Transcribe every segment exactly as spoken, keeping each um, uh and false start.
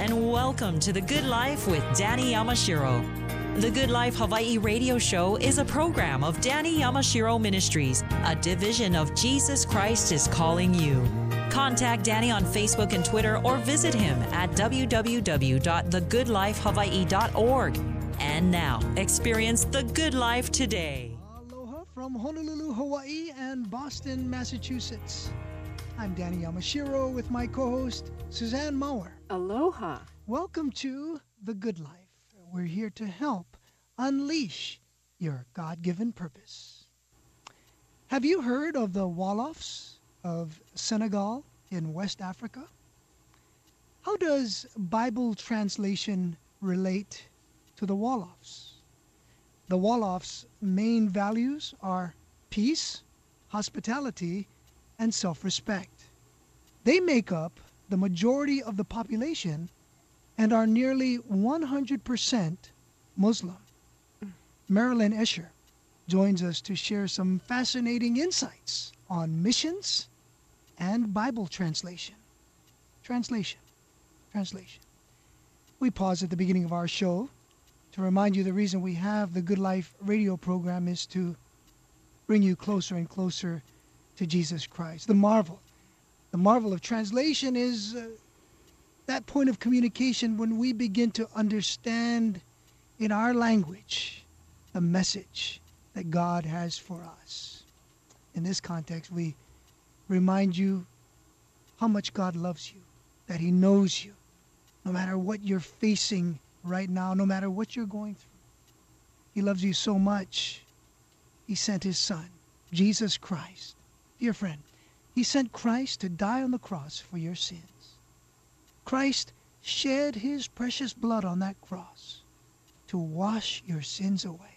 and welcome to The Good Life with Danny Yamashiro. The Good Life Hawaii radio show is a program of Danny Yamashiro Ministries, a division of Jesus Christ is Calling You. Contact Danny on Facebook and Twitter or visit him at w w w dot the good life hawaii dot org. And now, experience the good life today. Aloha from Honolulu, Hawaii and Boston, Massachusetts. I'm Danny Yamashiro with my co-host, Suzanne Maurer. Aloha. Welcome to The Good Life. We're here to help unleash your God-given purpose. Have you heard of the Woloffs of Senegal in West Africa? How does Bible translation relate to the Woloffs? The Woloffs' main values are peace, hospitality, and self-respect. They make up the majority of the population and are nearly one hundred percent Muslim. Marilyn Escher joins us to share some fascinating insights on missions and Bible translation. Translation. Translation. We pause at the beginning of our show to remind you the reason we have the Good Life radio program is to bring you closer and closer to Jesus Christ. The marvel. The marvel of translation is uh, that point of communication when we begin to understand in our language the message that God has for us. In this context, we remind you how much God loves you, that He knows you, no matter what you're facing right now, no matter what you're going through. He loves you so much, He sent His Son, Jesus Christ. Dear friend, He sent Christ to die on the cross for your sins. Christ shed His precious blood on that cross to wash your sins away.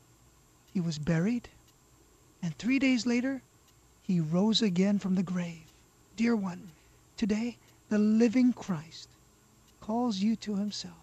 He was buried, and three days later, He rose again from the grave. Dear one, today, the living Christ calls you to Himself.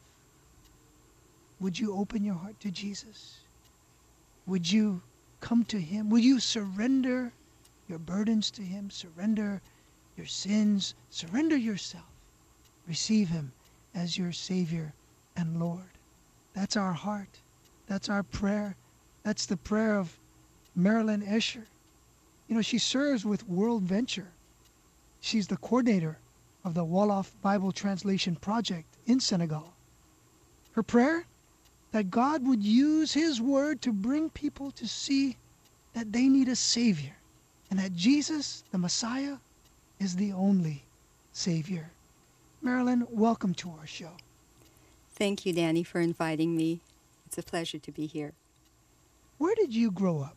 Would you open your heart to Jesus? Would you come to Him? Will you surrender your burdens to Him? Surrender your sins. Surrender yourself. Receive Him as your Savior and Lord. That's our heart. That's our prayer. That's the prayer of Marilyn Escher. You know, she serves with World Venture. She's the coordinator of the Wolof Bible Translation Project in Senegal. Her prayer? That God would use His Word to bring people to see that they need a Savior and that Jesus, the Messiah, is the only Savior. Marilyn, welcome to our show. Thank you, Danny, for inviting me. It's a pleasure to be here. Where did you grow up?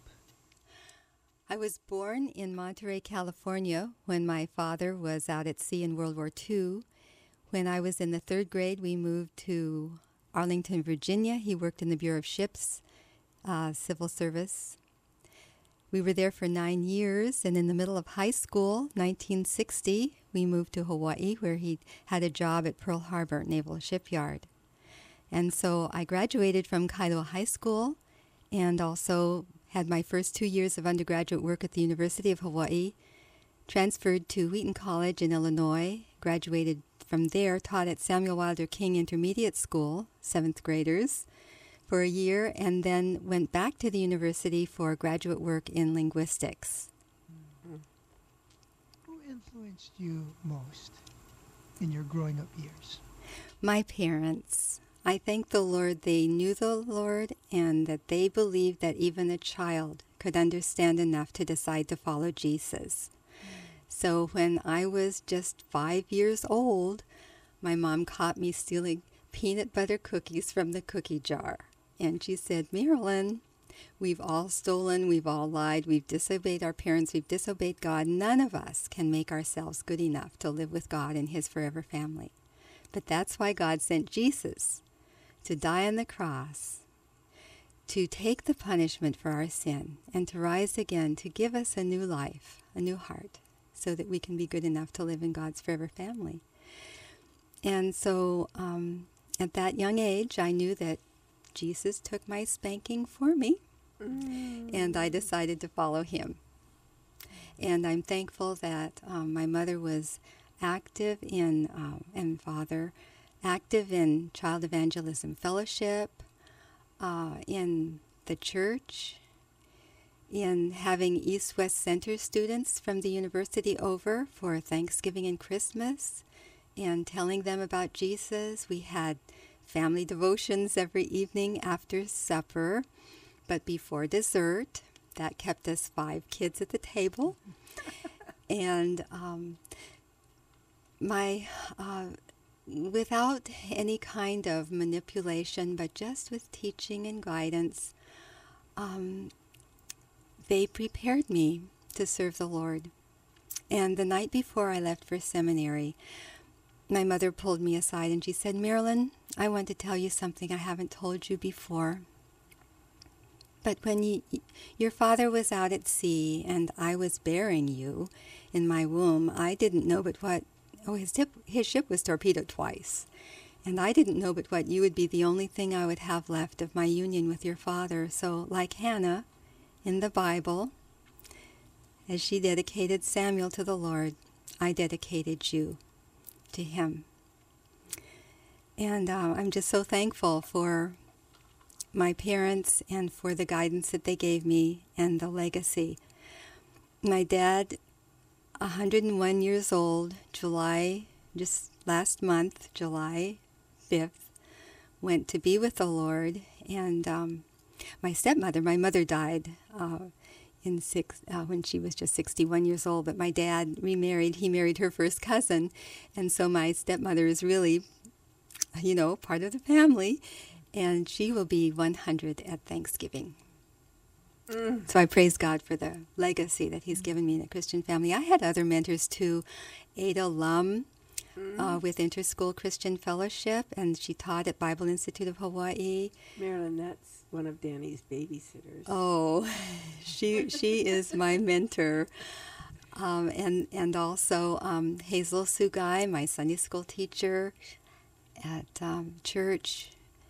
I was born in Monterey, California, when my father was out at sea in World War Two. When I was in the third grade, we moved to Arlington, Virginia. He worked in the Bureau of Ships, uh, civil service. We were there for nine years, and in the middle of high school, nineteen sixty, we moved to Hawaii, where he had a job at Pearl Harbor Naval Shipyard. And so I graduated from Kailua High School and also had my first two years of undergraduate work at the University of Hawaii, transferred to Wheaton College in Illinois, graduated from there, taught at Samuel Wilder King Intermediate School, seventh graders, for a year, and then went back to the university for graduate work in linguistics. Mm-hmm. Who influenced you most in your growing up years? My parents. I thank the Lord they knew the Lord and that they believed that even a child could understand enough to decide to follow Jesus. So when I was just five years old, my mom caught me stealing peanut butter cookies from the cookie jar. And she said, Marilyn, we've all stolen, we've all lied, we've disobeyed our parents, we've disobeyed God. None of us can make ourselves good enough to live with God and His forever family. But that's why God sent Jesus to die on the cross, to take the punishment for our sin, and to rise again to give us a new life, a new heart, so that we can be good enough to live in God's forever family. And so um, at that young age, I knew that Jesus took my spanking for me, mm. and I decided to follow Him. And I'm thankful that um, my mother was active in, um, and father, active in Child Evangelism Fellowship, uh, in the church, in having East-West Center students from the university over for Thanksgiving and Christmas and telling them about Jesus. We had family devotions every evening after supper, but before dessert. That kept us five kids at the table. and um, my, uh, without any kind of manipulation, but just with teaching and guidance, um, they prepared me to serve the Lord. And the night before I left for seminary, my mother pulled me aside and she said, "Marilyn, I want to tell you something I haven't told you before. But when you, your father was out at sea and I was bearing you in my womb, I didn't know but what, oh, his, tip, his ship was torpedoed twice. And I didn't know but what you would be the only thing I would have left of my union with your father. So like Hannah in the Bible, as she dedicated Samuel to the Lord, I dedicated you to him." And uh, I'm just so thankful for my parents and for the guidance that they gave me and the legacy. My dad, one hundred one years old, July, just last month, July fifth, went to be with the Lord. And um, my stepmother, my mother died uh, in six, uh, when she was just sixty-one years old, but my dad remarried. He married her first cousin. And so my stepmother is really, you know, part of the family. And she will be one hundred at Thanksgiving. Mm. So I praise God for the legacy that he's given me in a Christian family. I had other mentors too. Ada Lum mm. uh, with Interschool Christian Fellowship, and she taught at Bible Institute of Hawaii. Marilyn, that's one of Danny's babysitters. Oh, she she is my mentor. Um, and, and also um, Hazel Sugai, my Sunday school teacher at um, church.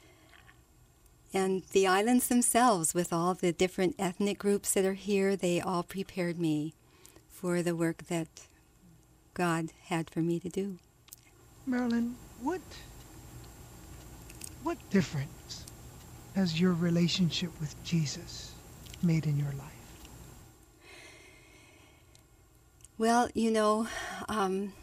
And the islands themselves, with all the different ethnic groups that are here, they all prepared me for the work that God had for me to do. Marilyn, what what difference has your relationship with Jesus made in your life? Well, you know, um,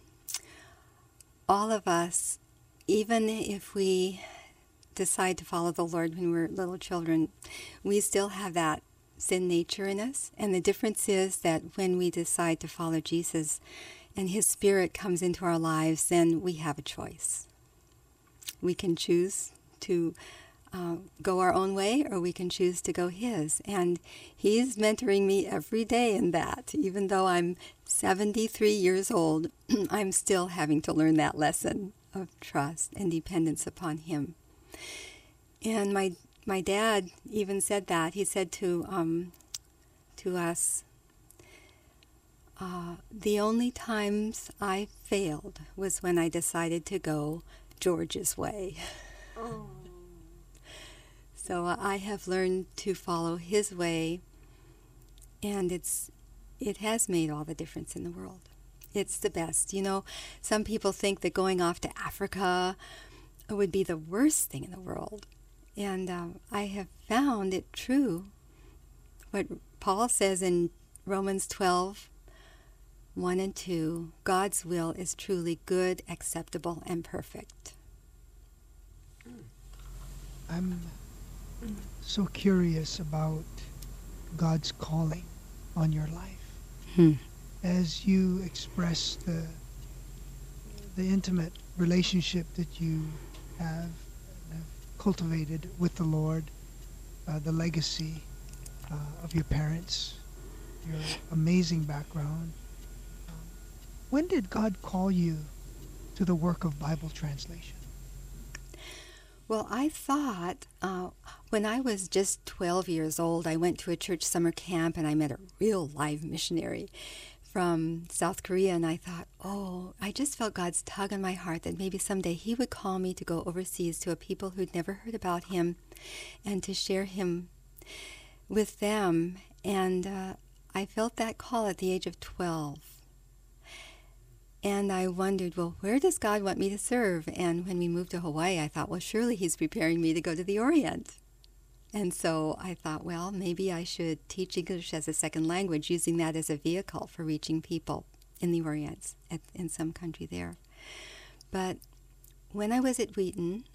all of us, even if we decide to follow the Lord when we're little children, we still have that sin nature in us. And the difference is that when we decide to follow Jesus and his Spirit comes into our lives, then we have a choice. We can choose to uh, go our own way, or we can choose to go his. And he's mentoring me every day in that. Even though I'm seventy-three years old, I'm still having to learn that lesson of trust and dependence upon him. And my my dad even said that. He said to um, to us, uh, the only times I failed was when I decided to go George's way. Oh. So uh, I have learned to follow his way, and it's it has made all the difference in the world. It's the best. You know, some people think that going off to Africa would be the worst thing in the world. And um, I have found it true, what Paul says in Romans twelve, one and two, God's will is truly good, acceptable, and perfect. I'm so curious about God's calling on your life. Hmm. As you express the the intimate relationship that you have, have cultivated with the Lord, uh, the legacy uh, of your parents, your amazing background. Um, when did God call you to the work of Bible translation? Well, I thought uh, when I was just twelve years old, I went to a church summer camp and I met a real live missionary from South Korea, and I thought, oh, I just felt God's tug on my heart that maybe someday he would call me to go overseas to a people who'd never heard about him and to share him with them. And uh, I felt that call at the age of twelve. And I wondered, well, where does God want me to serve? And when we moved to Hawaii, I thought, well, surely he's preparing me to go to the Orient. And so I thought, well, maybe I should teach English as a second language, using that as a vehicle for reaching people in the Orient, at, in some country there. But when I was at Wheaton,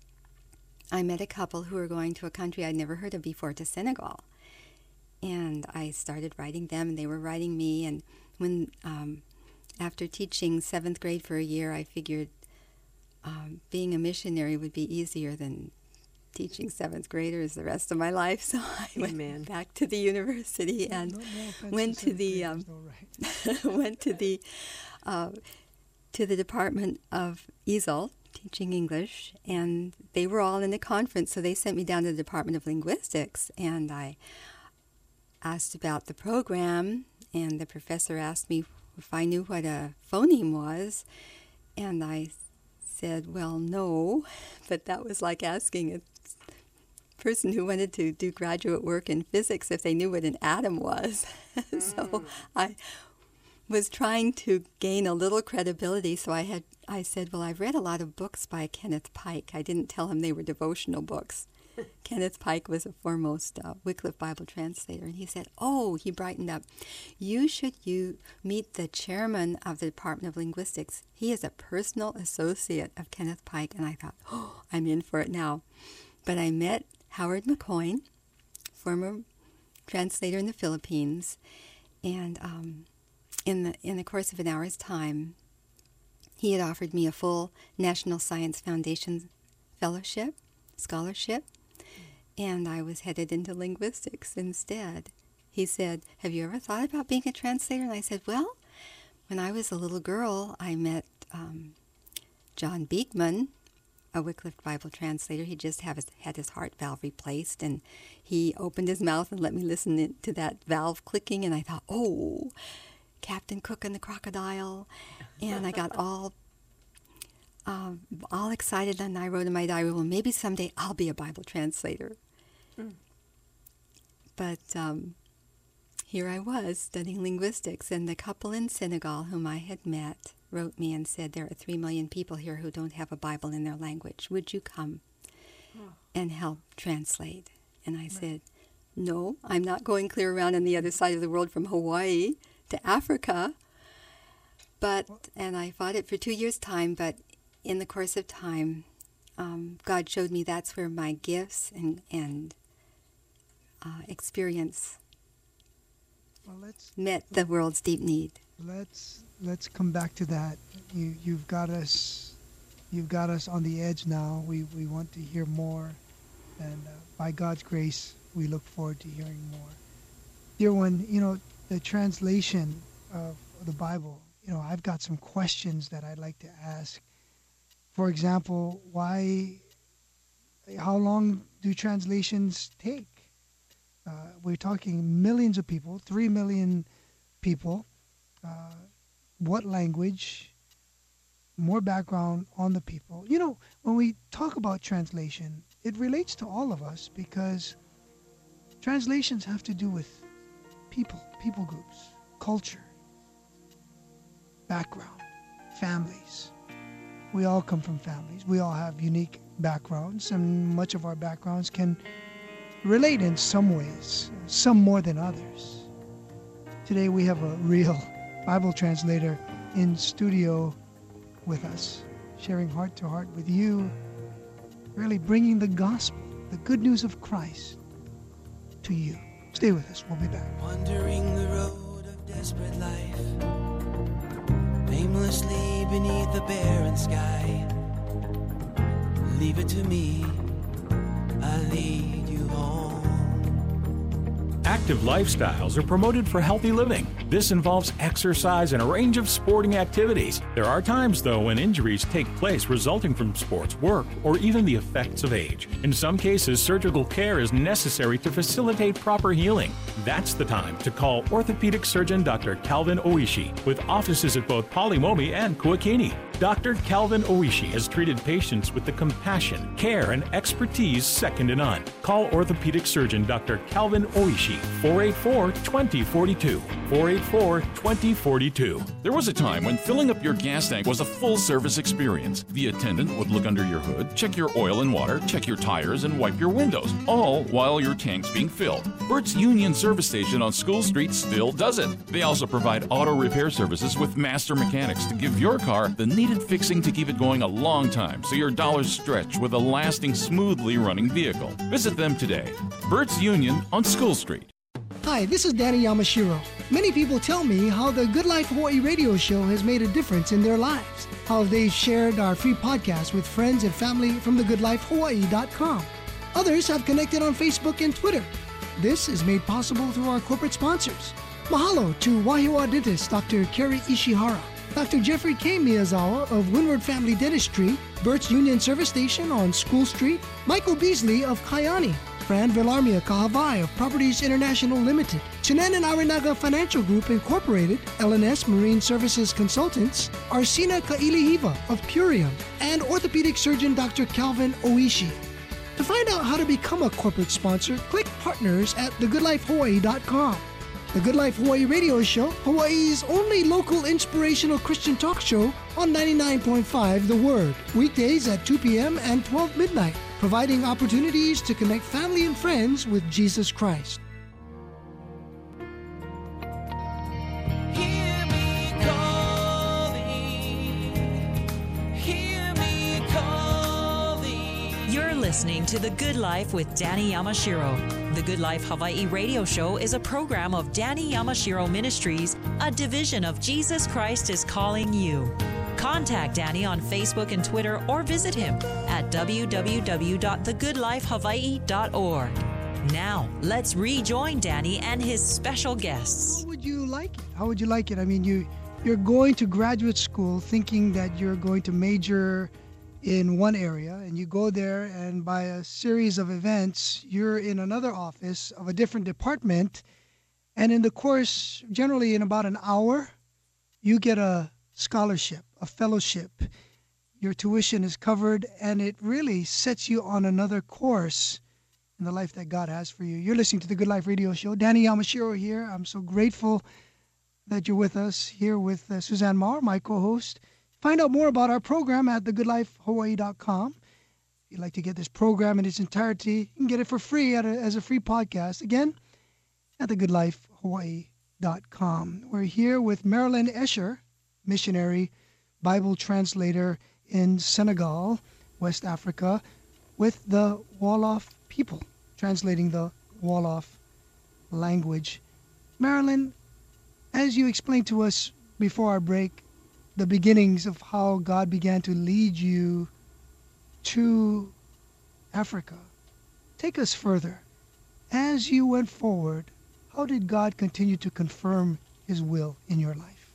I met a couple who were going to a country I'd never heard of before, to Senegal. And I started writing them, and they were writing me. And when um, after teaching seventh grade for a year, I figured um, being a missionary would be easier than teaching seventh graders the rest of my life. So I Amen. went back to the university and no, no went to the um, right. went to the uh, to the Department of E S L, teaching English, and they were all in a conference, so they sent me down to the Department of Linguistics, and I asked about the program, and the professor asked me if I knew what a phoneme was, and I said, well, no, but that was like asking a person who wanted to do graduate work in physics if they knew what an atom was. Mm. So I was trying to gain a little credibility, so I had I said, well, I've read a lot of books by Kenneth Pike. I didn't tell him they were devotional books. Kenneth Pike was a foremost uh, Wycliffe Bible translator, and he said, oh, he brightened up, you should you meet the chairman of the Department of Linguistics. He is a personal associate of Kenneth Pike. And I thought, oh, I'm in for it now. But I met Howard McCoyne, former translator in the Philippines, and um, in the in the course of an hour's time, he had offered me a full National Science Foundation fellowship, scholarship, and I was headed into linguistics instead. He said, have you ever thought about being a translator? And I said, well, when I was a little girl, I met um, John Beekman, a Wycliffe Bible translator. He just have his, had his heart valve replaced, and he opened his mouth and let me listen in, to that valve clicking, and I thought, oh, Captain Cook and the Crocodile, and I got all um, all excited, and I wrote in my diary, well, maybe someday I'll be a Bible translator. Mm. But um, here I was studying linguistics, and the couple in Senegal whom I had met wrote me and said, there are three million people here who don't have a Bible in their language. Would you come oh. and help translate? And I right. said, no, I'm not going clear around on the other side of the world from Hawaii to Africa. But, and I fought it for two years' time, but in the course of time, um, God showed me that's where my gifts and, and uh, experience well, let's, met the world's deep need. Let's let's come back to that. You you've got us you've got us on the edge now. We we want to hear more, and uh, by God's grace, we look forward to hearing more. Dear one, you know the translation of the Bible. You know, I've got some questions that I'd like to ask. For example, why? How long do translations take? Uh, we're talking millions of people, three million people. Uh, what language? More background on the people. You know, when we talk about translation, it relates to all of us because translations have to do with people, people groups, culture, background, families. We all come from families. We all have unique backgrounds, and much of our backgrounds can relate in some ways, some more than others. Today we have a real Bible translator in studio with us, sharing heart to heart with you, really bringing the gospel, the good news of Christ to you. Stay with us. We'll be back. Wandering the road of desperate life, aimlessly beneath the barren sky. Leave it to me, I lead you home. Active lifestyles are promoted for healthy living. This involves exercise and a range of sporting activities. There are times, though, when injuries take place resulting from sports, work, or even the effects of age. In some cases, surgical care is necessary to facilitate proper healing. That's the time to call orthopedic surgeon Doctor Calvin Oishi, with offices at both Polimomi and Kuakini. Doctor Calvin Oishi has treated patients with the compassion, care, and expertise second to none. Call orthopedic surgeon Doctor Calvin Oishi, four eight four, two zero four two, four eight four, two zero four two. There was a time when filling up your gas tank was a full-service experience. The attendant would look under your hood, check your oil and water, check your tires, and wipe your windows, all while your tank's being filled. Bert's Union Service Station on School Street still does it. They also provide auto repair services with master mechanics to give your car the needed fixing to keep it going a long time so your dollars stretch with a lasting, smoothly running vehicle. Visit them today. Bert's Union on School Street. Hi, this is Danny Yamashiro. Many people tell me how the Good Life Hawaii radio show has made a difference in their lives, how they've shared our free podcast with friends and family from the good life hawaii dot com. Others have connected on Facebook and Twitter. This is made possible through our corporate sponsors. Mahalo to Wahiawa dentist Doctor Kerry Ishihara, Doctor Jeffrey K. Miyazawa of Windward Family Dentistry, Bert's Union Service Station on School Street, Michael Beasley of Kayani, Fran Villarmia Kahavai of Properties International Limited, Chinan and Arinaga Financial Group Incorporated, L N S Marine Services Consultants, Arsina Kailihiva of Purium, and orthopedic surgeon Doctor Calvin Oishi. To find out how to become a corporate sponsor, click Partners at the good life hawaii dot com. The Good Life Hawaii radio show, Hawaii's only local inspirational Christian talk show on ninety-nine point five The Word, weekdays at two p.m. and twelve midnight, providing opportunities to connect family and friends with Jesus Christ. Hear me calling, hear me calling. You're listening to The Good Life with Danny Yamashiro. The Good Life Hawaii radio show is a program of Danny Yamashiro Ministries, a division of Jesus Christ is Calling You. Contact Danny on Facebook and Twitter or visit him at w w w dot the good life hawaii dot org. Now, let's rejoin Danny and his special guests. How would you like it? How would you like it? I mean, you, you're going to graduate school thinking that you're going to major in one area, and you go there, and by a series of events, you're in another office of a different department, and in the course, generally in about an hour, you get a scholarship, a fellowship. Your tuition is covered, and it really sets you on another course in the life that God has for you. You're listening to the Good Life Radio Show. Danny Yamashiro here. I'm so grateful that you're with us here with uh, Suzanne Maher, my co-host. Find out more about our program at the good life hawaii dot com. If you'd like to get this program in its entirety, you can get it for free at a, as a free podcast. Again, at the good life hawaii dot com. We're here with Marilyn Escher, missionary, Bible translator in Senegal, West Africa, with the Wolof people, translating the Wolof language. Marilyn, as you explained to us before our break, the beginnings of how God began to lead you to Africa. Take us further. As you went forward, how did God continue to confirm His will in your life?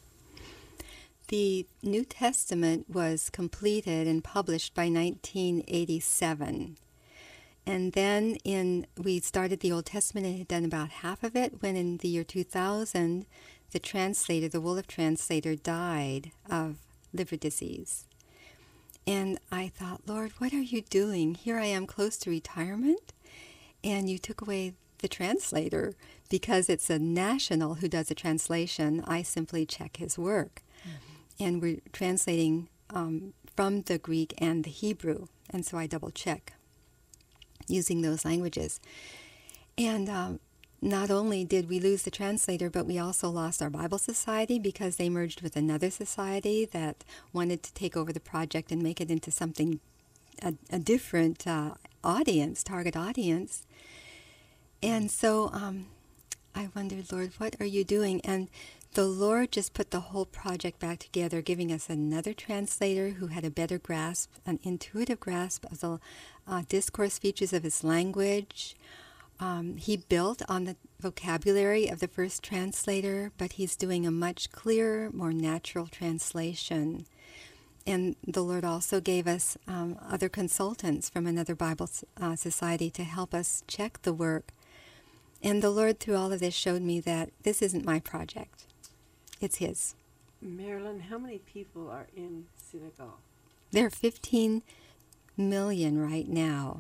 The New Testament was completed and published by nineteen eighty-seven. And then in we started the Old Testament and had done about half of it when in the year two thousand, the translator, the Wolof translator, died of liver disease. And I thought, Lord, what are you doing? Here I am close to retirement, and you took away the translator because it's a national who does the translation. I simply check his work. Mm-hmm. And we're translating um, from the Greek and the Hebrew, and so I double check using those languages. And um, not only did we lose the translator, but we also lost our Bible Society because they merged with another society that wanted to take over the project and make it into something, a, a different uh, audience, target audience. And so um, I wondered, Lord, what are you doing? And the Lord just put the whole project back together, giving us another translator who had a better grasp, an intuitive grasp of the uh, discourse features of his language. Um, he built on the vocabulary of the first translator, but he's doing a much clearer, more natural translation. And the Lord also gave us um, other consultants from another Bible uh, society to help us check the work. And the Lord, through all of this, showed me that this isn't my project. It's His. Marilyn, how many people are in Senegal? There are fifteen million right now,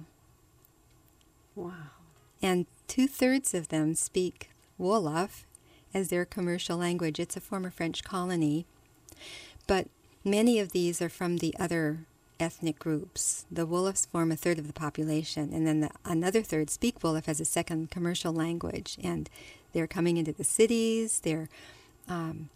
Wow. and two-thirds of them speak Wolof as their commercial language. It's a former French colony, but many of these are from the other ethnic groups. The Wolofs form a third of the population, and then the, another third speak Wolof as a second commercial language, and they're coming into the cities. They're um,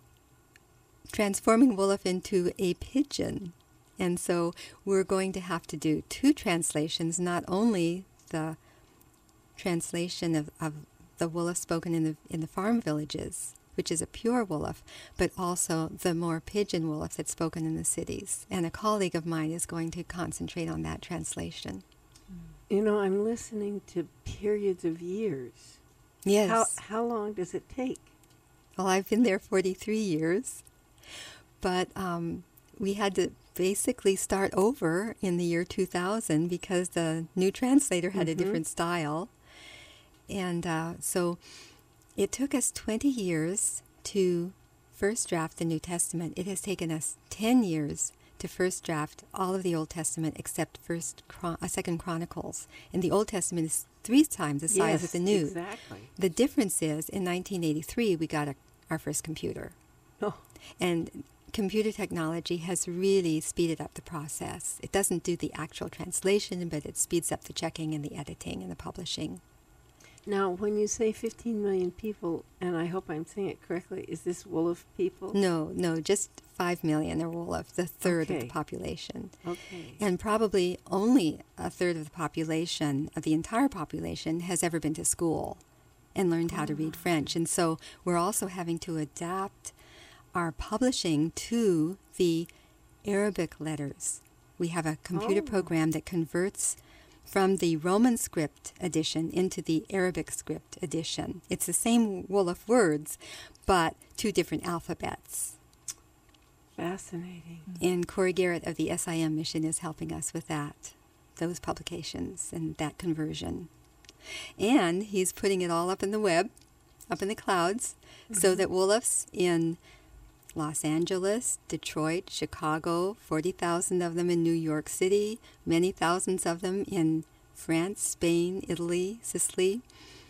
transforming Wolof into a pidgin, and so we're going to have to do two translations, not only the translation of, of the Wolof spoken in the in the farm villages, which is a pure Wolof, but also the more pidgin Wolof that's spoken in the cities. And a colleague of mine is going to concentrate on that translation. You know, I'm listening to periods of years. Yes. How how long does it take? Well, I've been there forty-three years, but um, we had to basically start over in the year two thousand because the new translator had Mm-hmm. a different style. And uh, so it took us twenty years to first draft the New Testament. It has taken us ten years to first draft all of the Old Testament except First, Chron- uh, Second Chronicles. And the Old Testament is three times the size yes, of the New. exactly. The difference is, in nineteen eighty-three, we got a, our first computer. Oh, And computer technology has really speeded up the process. It doesn't do the actual translation, but it speeds up the checking and the editing and the publishing. now when you say fifteen million people, and I hope I'm saying it correctly, is this Wolof people? No, no, just five million are Wolof, the third of Okay. the population. Okay. And probably only a third of the population, of the entire population, has ever been to school and learned how to read French. And so we're also having to adapt our publishing to the Arabic letters. We have a computer Oh. program that converts from the Roman script edition into the Arabic script edition. It's the same Wolof words, but two different alphabets. Fascinating. And Corey Garrett of the S I M mission is helping us with that, those publications and that conversion. And he's putting it all up in the web, up in the clouds, so that Wolofs in Los Angeles, Detroit, Chicago, forty thousand of them in New York City, many thousands of them in France, Spain, Italy, Sicily,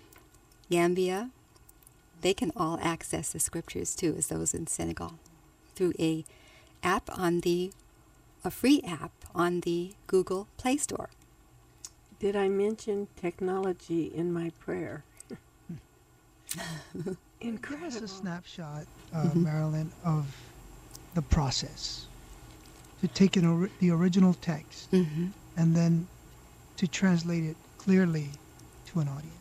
Gambia, they can all access the scriptures too, as those in Senegal, through a app on the, a free app on the Google Play Store. Did I mention technology in my prayer? Give us Incredible. a snapshot, uh, Marilyn, of the process. To take an ori- the original text Mm-hmm. and then to translate it clearly to an audience.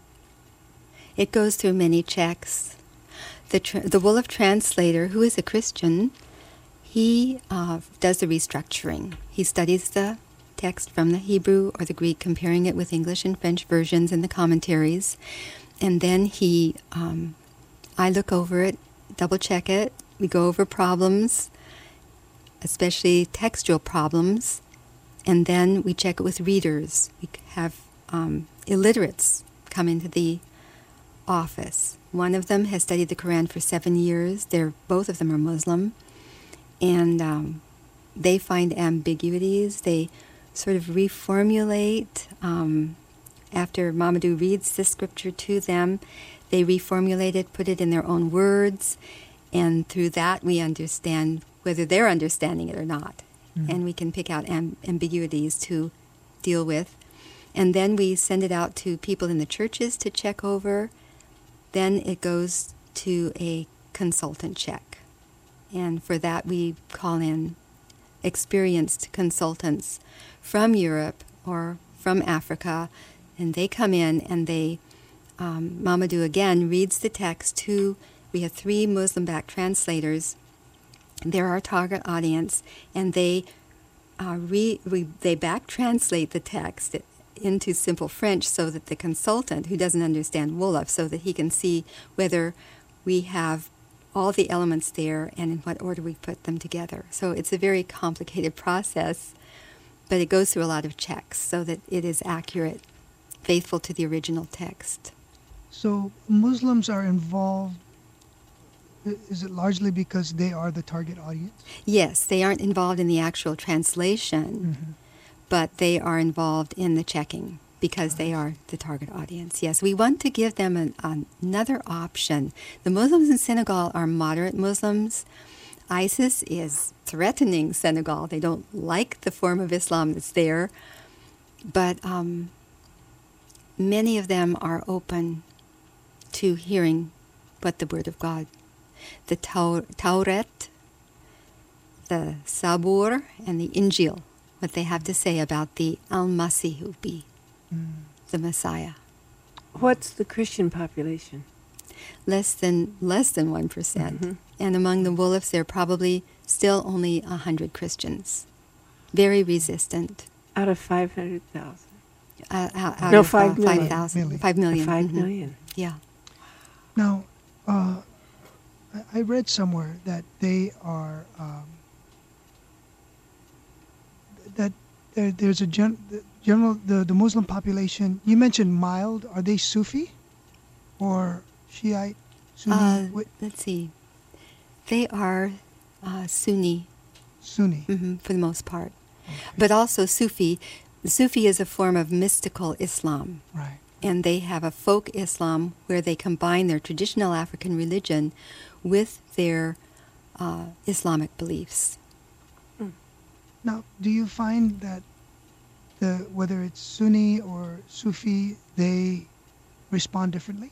It goes through many checks. The, tra- the Wolof translator, who is a Christian, he uh, does the restructuring. He studies the text from the Hebrew or the Greek, comparing it with English and French versions and the commentaries. And then he, um, I look over it, double check it. We go over problems, especially textual problems. And then we check it with readers. We have um, illiterates come into the office. One of them has studied the Quran for seven years. They're both of them are Muslim, and um, they find ambiguities. They sort of reformulate um, after Mamadou reads the scripture to them. They reformulate it, put it in their own words, and through that we understand whether they're understanding it or not, Mhm. and we can pick out am- ambiguities to deal with. And then we send it out to people in the churches to check over. Then it goes to a consultant check. And for that, we call in experienced consultants from Europe or from Africa. And they come in and they, um, Mamadou again reads the text to, we have three Muslim-backed translators. They're our target audience. And they, uh, re, we, they back-translate the text into simple French so that the consultant, who doesn't understand Wolof, so that he can see whether we have all the elements there and in what order we put them together. So it's a very complicated process, but it goes through a lot of checks so that it is accurate, faithful to the original text. So Muslims are involved I- Is it largely because they are the target audience? Yes, they aren't involved in the actual translation, but they are involved in the checking because they are the target audience. Yes, we want to give them an, another option. The Muslims in Senegal are moderate Muslims. ISIS is threatening Senegal. They don't like the form of Islam that's there, but um, many of them are open to hearing what the Word of God, the Tau- Taurat, the Sabur, and the Injil, what they have to say about the Al-Masih, mm. the Messiah. What's the Christian population? Less than less than one percent, Mm-hmm. and among the Wolofs, there are probably still only a hundred Christians, very resistant. Out of five hundred thousand. Uh, out, out No, of, five uh, million. five thousand, Million. five million, Five mhm. million. Yeah. Now, uh, I- I read somewhere that they are um, that there, there's a gen- the general the, the Muslim population. You mentioned mild. Are they Sufi or Shiite? Sunni? Uh, What- let's see. They are uh, Sunni Sunni. hmm for the most part, but also Sufi. Sufi is a form of mystical Islam. Right. And they have a folk Islam where they combine their traditional African religion with their uh, Islamic beliefs. Now, do you find that the whether it's Sunni or Sufi, they respond differently?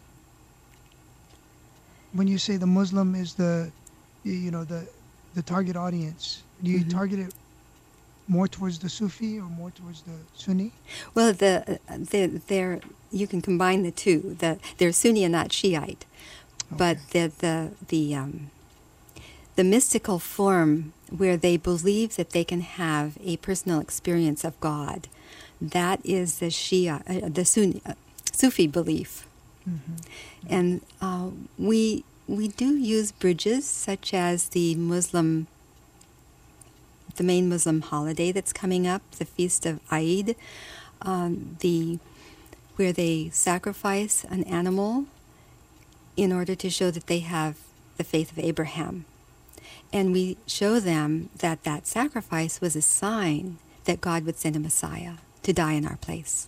When you say the Muslim is the, you know, the the target audience, do you Mhm. target it more towards the Sufi or more towards the Sunni? Well, the, the they're, you can combine the two. The, they're Sunni and not Shiite. But the, the, the, um, the mystical form where they believe that they can have a personal experience of God, that is the Shia, uh, the Sunni, uh, Sufi belief. And uh, we we do use bridges such as the Muslim, the main Muslim holiday that's coming up, the Feast of Eid, um, the where they sacrifice an animal in order to show that they have the faith of Abraham. And we show them that that sacrifice was a sign that God would send a Messiah to die in our place.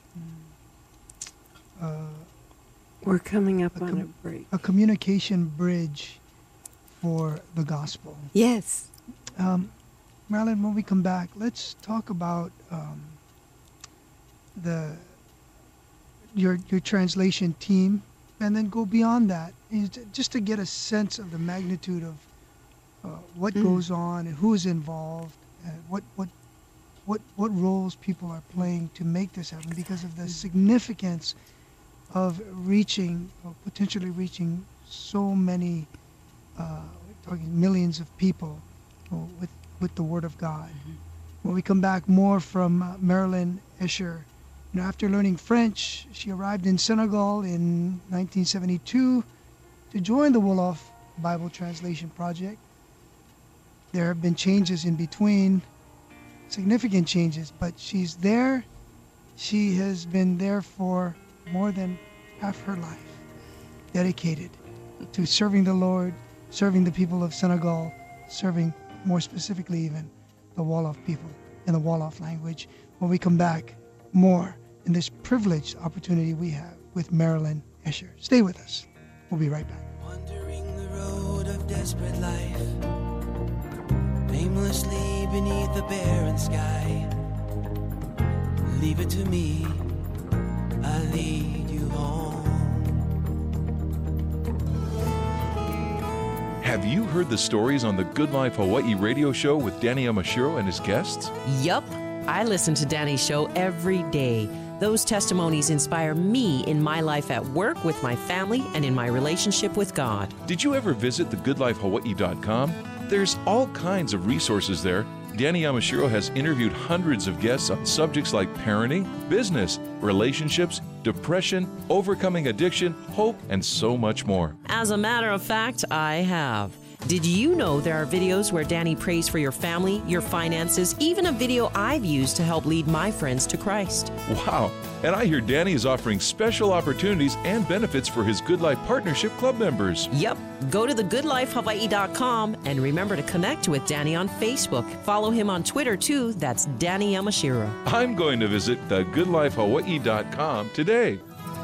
Uh, We're coming up A on com- a break. a communication bridge for the gospel. Yes. Um, Marilyn, when we come back, let's talk about um, the your your translation team, and then go beyond that, is j- just to get a sense of the magnitude of uh, what Mm. goes on and who is involved, and what what what what roles people are playing to make this happen, because of the significance of reaching, or potentially reaching, so many, uh, we're talking millions of people uh, with with the Word of God. When we come back, more from uh, Marilyn Escher. You know, after learning French, she arrived in Senegal in nineteen seventy-two to join the Wolof Bible Translation Project. There have been changes in between, significant changes, but she's there. She has been there for more than half her life, dedicated to serving the Lord, serving the people of Senegal, serving more specifically even the Wolof people in the Wolof language. When we come back, more in this privileged opportunity we have with Marilyn Escher. Stay with us. We'll be right back. Wandering the road of desperate life, aimlessly beneath the barren sky. Leave it to me, I'll lead you home. Have you heard the stories on the Good Life Hawaii radio show with Danny Yamashiro and his guests? Yup. I listen to Danny's show every day. Those testimonies inspire me in my life at work, with my family, and in my relationship with God. Did you ever visit the good life hawaii dot com? There's all kinds of resources there. Danny Yamashiro has interviewed hundreds of guests on subjects like parenting, business, relationships, depression, overcoming addiction, hope, and so much more. As a matter of fact, I have. Did you know there are videos where Danny prays for your family, your finances, even a video I've used to help lead my friends to Christ? Wow. And I hear Danny is offering special opportunities and benefits for his Good Life Partnership Club members. Yep. Go to the good life hawaii dot com and remember to connect with Danny on Facebook. Follow him on Twitter too. That's Danny Yamashiro. I'm going to visit the good life hawaii dot com today.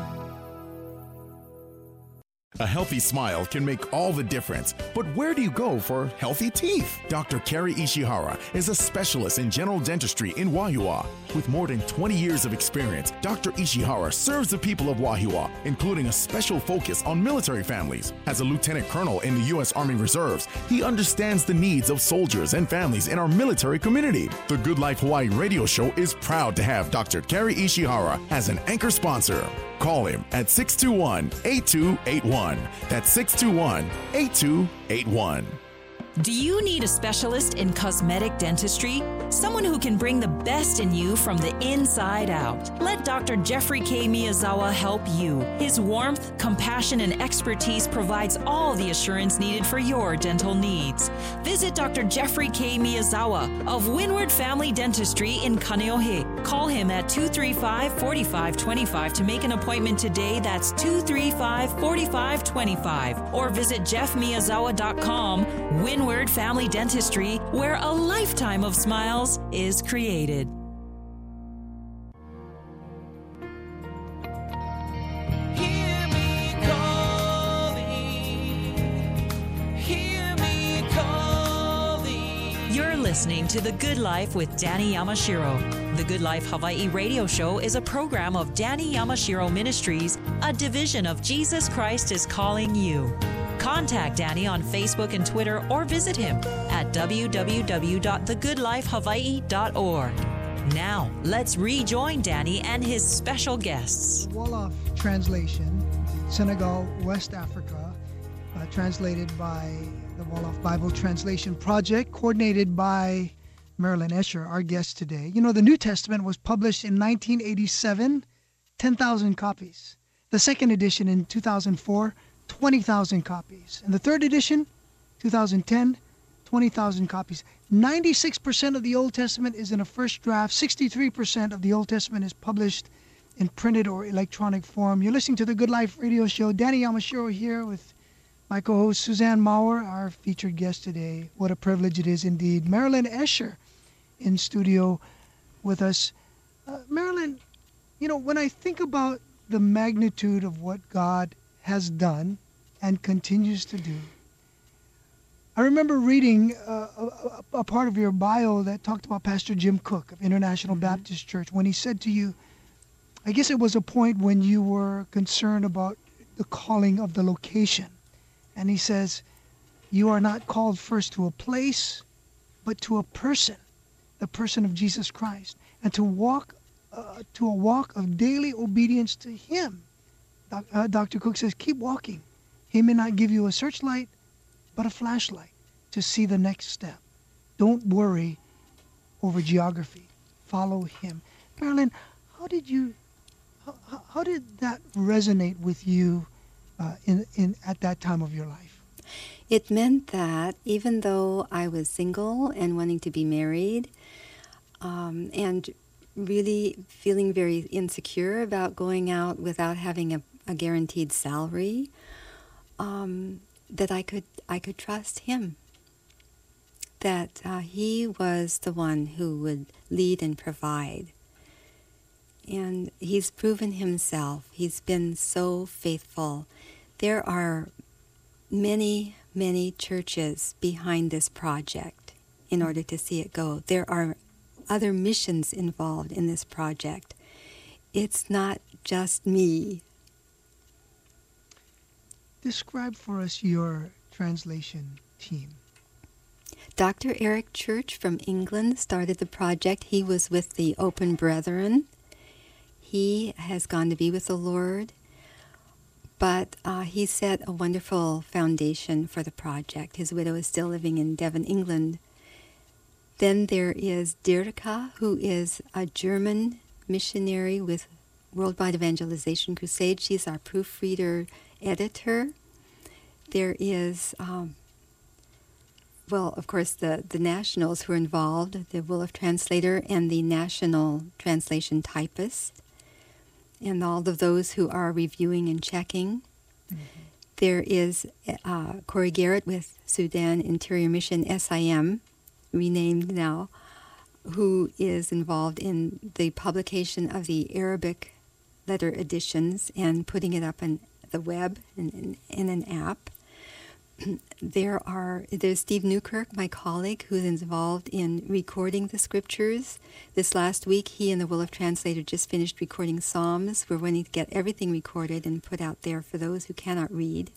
A healthy smile can make all the difference, but where do you go for healthy teeth? Doctor Kerry Ishihara is a specialist in general dentistry in Wahiawa. With more than twenty years of experience, Doctor Ishihara serves the people of Wahiawa, including a special focus on military families. As a lieutenant colonel in the U S Army Reserves, he understands the needs of soldiers and families in our military community. The Good Life Hawaii radio show is proud to have Doctor Kerry Ishihara as an anchor sponsor. Call him at six two one, eight two eight one. That's six two one, eight two eight one. Do you need a specialist in cosmetic dentistry? Someone who can bring the best in you from the inside out. Let Doctor Jeffrey K. Miyazawa help you. His warmth, compassion, and expertise provides all the assurance needed for your dental needs. Visit Doctor Jeffrey K. Miyazawa of Windward Family Dentistry in Kaneohe. Call him at two three five, four five two five to make an appointment today. That's two three five, four five two five. Or visit jeff miyazawa dot com. Windward Family Dentistry, where a lifetime of smiles is created. Hear me calling, hear me calling. You're listening to The Good Life with Danny Yamashiro. The Good Life Hawaii radio show is a program of Danny Yamashiro Ministries, a division of Jesus Christ is Calling You. Contact Danny on Facebook and Twitter or visit him at w w w dot the good life hawaii dot org. Now, let's rejoin Danny and his special guests. Wolof translation, Senegal, West Africa, uh, translated by the Wolof Bible Translation Project, coordinated by Marilyn Escher, our guest today. You know, the New Testament was published in nineteen eighty-seven, ten thousand copies. The second edition in two thousand four, twenty thousand copies. And the third edition, two thousand ten, twenty thousand copies. ninety-six percent of the Old Testament is in a first draft. sixty-three percent of the Old Testament is published in printed or electronic form. You're listening to the Good Life radio show. Danny Yamashiro here with my co-host Suzanne Maurer, our featured guest today. What a privilege it is indeed. Marilyn Escher in studio with us. Uh, Marilyn, you know, when I think about the magnitude of what God has done and continues to do, I remember reading uh, a, a part of your bio that talked about Pastor Jim Cook of International mm-hmm. Baptist Church, when he said to you, I guess it was a point when you were concerned about the calling of the location. And he says, you are not called first to a place, but to a person, the person of Jesus Christ, and to walk uh, to a walk of daily obedience to him. Doc, uh, Doctor Cook says, keep walking. He may not give you a searchlight, but a flashlight to see the next step. Don't worry over geography. Follow him. Marilyn, how did you, how, how did that resonate with you uh, in, in at that time of your life? It meant that even though I was single and wanting to be married, um, and really feeling very insecure about going out without having a, a guaranteed salary, um, that I could I could trust him. That uh, he was the one who would lead and provide. And he's proven himself. He's been so faithful. There are many, many churches behind this project in order to see it go. There are other missions involved in this project. It's not just me. Describe for us your translation team. Doctor Eric Church from England started the project. He was with the Open Brethren. He has gone to be with the Lord, but uh, he set a wonderful foundation for the project. His widow is still living in Devon, England. Then there is Dirka, who is a German missionary with Worldwide Evangelization Crusade. She's our proofreader editor. There is um, well, of course, the, the nationals who are involved, the Wolof translator and the national translation typist, and all of those who are reviewing and checking. Mm-hmm. There is uh, Corey Garrett with Sudan Interior Mission S I M, renamed now, who is involved in the publication of the Arabic letter editions and putting it up on the web in, in, in an app. There are there's Steve Newkirk, my colleague, who's involved in recording the scriptures. This last week, he and the Wolof translator just finished recording Psalms. We're wanting to get everything recorded and put out there for those who cannot read.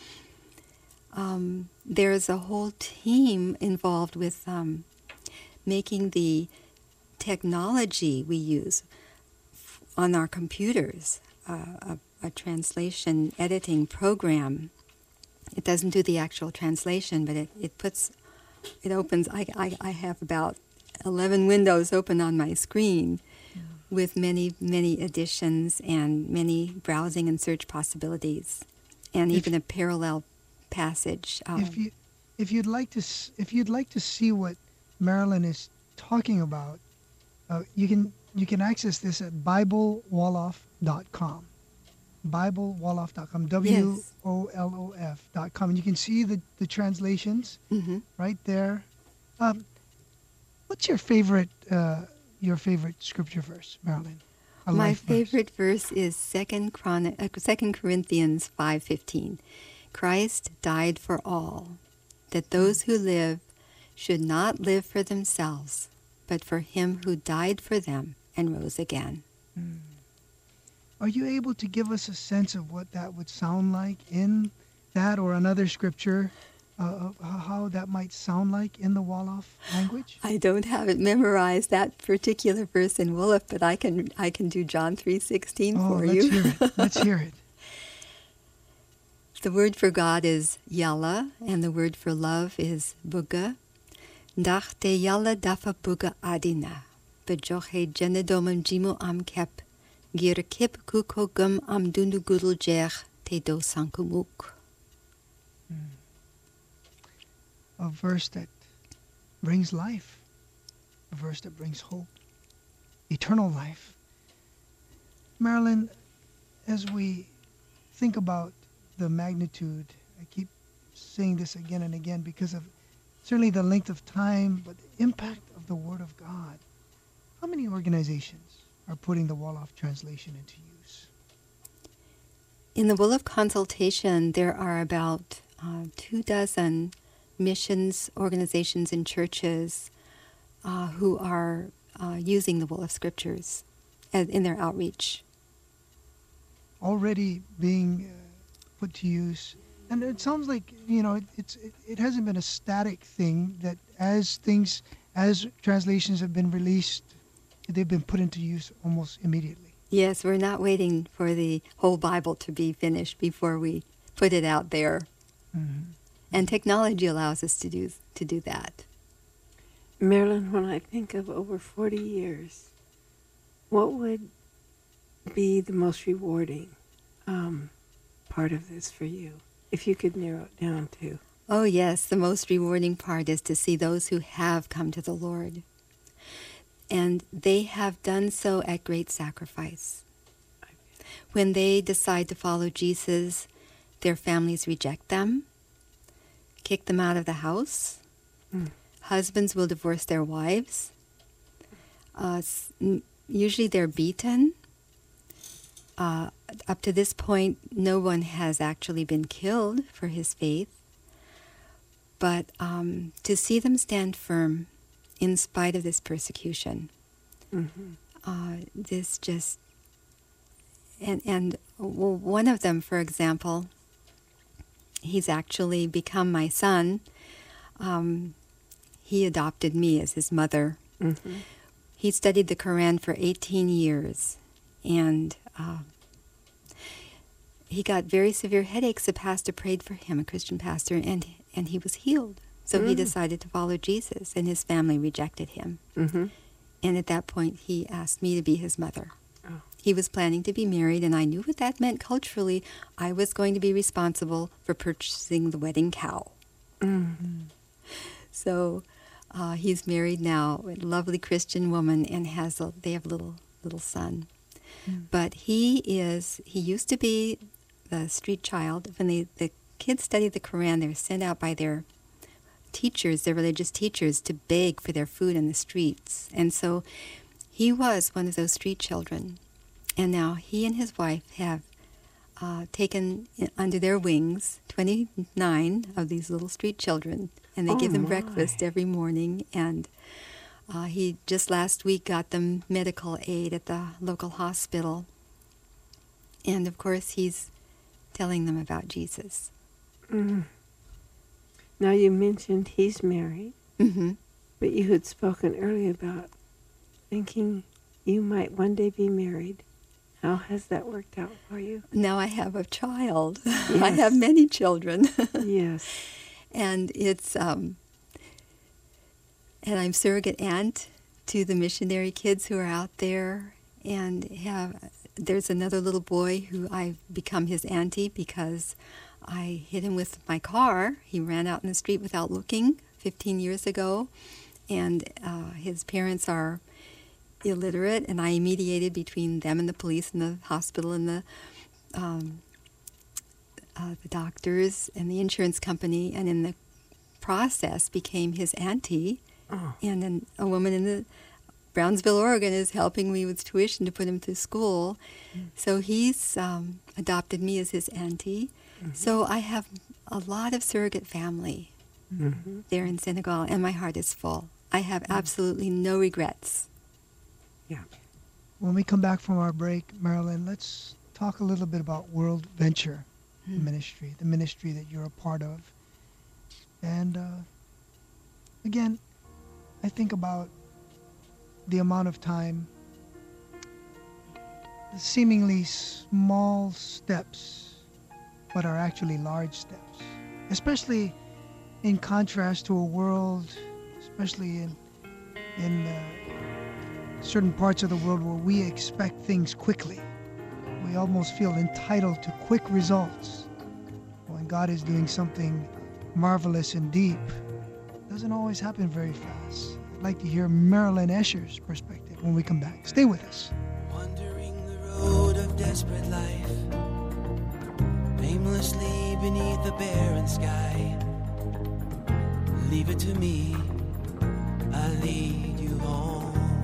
Um, there's a whole team involved with um, making the technology we use f- on our computers, uh, a, a translation editing program. It doesn't do the actual translation, but it, it puts, it opens, I, I, I have about eleven windows open on my screen yeah. with many, many additions and many browsing and search possibilities, and if, even a parallel passage. Um, if you, if you'd like to, if you'd like to see what Marilyn is talking about, uh, you can you can access this at Bible Wolof dot com. Bible Wolof dot com, W O L O F dot com. And you can see the, the translations mm-hmm. right there. Um, what's your favorite uh, your favorite scripture verse, Marilyn? A My favorite verse, verse is Second Chron- uh, Second Corinthians five fifteen. Christ died for all, that those who live should not live for themselves, but for him who died for them and rose again. Mm. Are you able to give us a sense of what that would sound like in that or another scripture, uh, of how that might sound like in the Wolof language? I don't have it memorized, that particular verse in Wolof, but I can I can do John three sixteen oh, for let's you. Hear it. Let's hear it. The word for God is Yalla, and the word for love is Buga. Dach te Yalla dafa Buga adina, bejoche genedomum jimu am kep. Gir kip kukogum am dundugudul jech te do sankumuk. A verse that brings life, a verse that brings hope, eternal life. Marilyn, as we think about the magnitude, I keep saying this again and again because of certainly the length of time, but the impact of the Word of God. How many organizations are putting the Wolof translation into use? In the Wolof consultation, there are about uh, two dozen missions, organizations, and churches uh, who are uh, using the Wolof scriptures as, in their outreach. Already being uh, put to use. And it sounds like, you know, it, it's, it, it hasn't been a static thing, that as things, as translations have been released, they've been put into use almost immediately. Yes, we're not waiting for the whole Bible to be finished before we put it out there. Mm-hmm. And technology allows us to do to do that. Marilyn, when I think of over forty years, what would be the most rewarding um, part of this for you, if you could narrow it down to? Oh, yes, the most rewarding part is to see those who have come to the Lord. And they have done so at great sacrifice. When they decide to follow Jesus, their families reject them, kick them out of the house. Mm. Husbands will divorce their wives. Uh, usually they're beaten. Uh, up to this point, no one has actually been killed for his faith. But um, to see them stand firm in spite of this persecution, mm-hmm. uh, this just, and, and well, one of them, for example, he's actually become my son. Um, he adopted me as his mother. Mm-hmm. He studied the Quran for eighteen years, and uh, he got very severe headaches. A pastor prayed for him, a Christian pastor, and and he was healed. So mm. he decided to follow Jesus, and his family rejected him. Mm-hmm. And at that point, he asked me to be his mother. Oh. He was planning to be married, and I knew what that meant culturally. I was going to be responsible for purchasing the wedding cow. Mm-hmm. So uh, he's married now, a lovely Christian woman, and has a, they have a little little son. Mm. But he is, he used to be the street child. When they, the kids study the Quran, they're sent out by their teachers, their religious teachers, to beg for their food in the streets. And so he was one of those street children. And now he and his wife have uh, taken under their wings twenty-nine of these little street children. And they oh give them my. breakfast every morning. And uh, he just last week got them medical aid at the local hospital. And of course, he's telling them about Jesus. Mm. Now, you mentioned he's married, mm-hmm. but you had spoken earlier about thinking you might one day be married. How has that worked out for you? Now I have a child. Yes. I have many children. Yes. And it's, um, and I'm surrogate aunt to the missionary kids who are out there, and have, there's another little boy who I've become his auntie because I hit him with my car. He ran out in the street without looking fifteen years ago, and uh, his parents are illiterate, and I mediated between them and the police and the hospital and the um, uh, the doctors and the insurance company, and in the process became his auntie. Oh. And then a woman in the Brownsville, Oregon, is helping me with tuition to put him through school. Mm. So he's um, adopted me as his auntie. Mm-hmm. So I have a lot of surrogate family mm-hmm. there in Senegal, and my heart is full. I have mm. absolutely no regrets. Yeah. When we come back from our break, Marilyn, let's talk a little bit about World Venture mm. Ministry, the ministry that you're a part of. And uh, again, I think about the amount of time, the seemingly small steps, but are actually large steps, especially in contrast to a world, especially in in uh, certain parts of the world where we expect things quickly. We almost feel entitled to quick results. When God is doing something marvelous and deep, it doesn't always happen very fast. I'd like to hear Marilyn Escher's perspective when we come back. Stay with us. Wandering the road of desperate life, aimlessly beneath the barren sky. Leave it to me, I'll lead you home.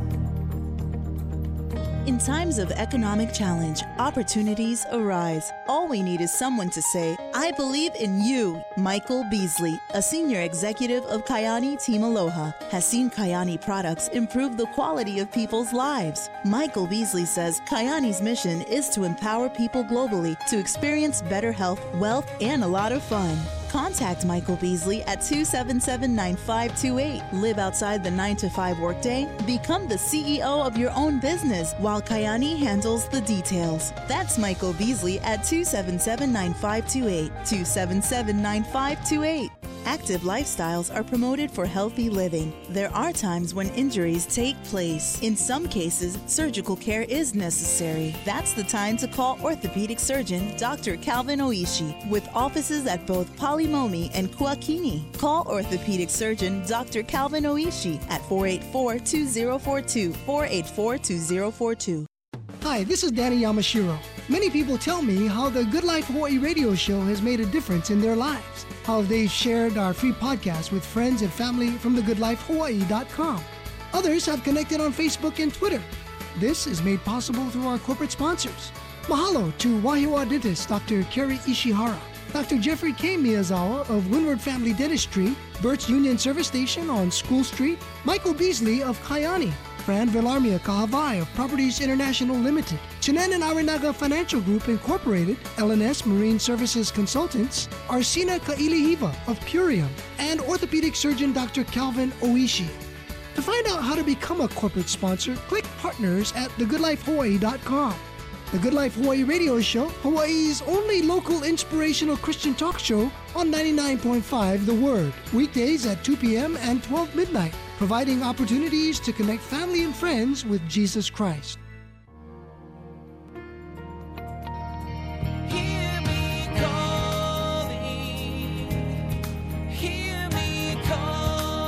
In times of economic challenge, opportunities arise. All we need is someone to say, I believe in you. Michael Beasley, a senior executive of Kayani Team Aloha, has seen Kayani products improve the quality of people's lives. Michael Beasley says Kayani's mission is to empower people globally to experience better health, wealth, and a lot of fun. Contact Michael Beasley at two seven seven, nine five two eight. Live outside the nine to five workday. Become the C E O of your own business while Kayani handles the details. That's Michael Beasley at two seven seven, nine five two eight. two seven seven, nine five two eight. Active lifestyles are promoted for healthy living. There are times when injuries take place. In some cases, surgical care is necessary. That's the time to call orthopedic surgeon Doctor Calvin Oishi, with offices at both Polimomi and Kuakini. Call orthopedic surgeon Doctor Calvin Oishi at four eight four, two zero four two, four eight four, two zero four two. Hi, this is Danny Yamashiro. Many people tell me how the Good Life Hawaii radio show has made a difference in their lives, how they've shared our free podcast with friends and family from the good life hawaii dot com. Others have connected on Facebook and Twitter. This is made possible through our corporate sponsors. Mahalo to Wahiawa dentist Doctor Kerry Ishihara, Doctor Jeffrey K. Miyazawa of Windward Family Dentistry, Burt's Union Service Station on School Street, Michael Beasley of Kayani, Fran Villarmia Kahavai of Properties International Limited, Chinan and Arinaga Financial Group Incorporated, L N S Marine Services Consultants, Arsina Kailihiva of Purium, and orthopedic surgeon Doctor Calvin Oishi. To find out how to become a corporate sponsor, click Partners at the good life hawaii dot com. The Good Life Hawaii radio show, Hawaii's only local inspirational Christian talk show on ninety-nine point five The Word, weekdays at two p.m. and twelve midnight, providing opportunities to connect family and friends with Jesus Christ. Hear me calling, hear me calling.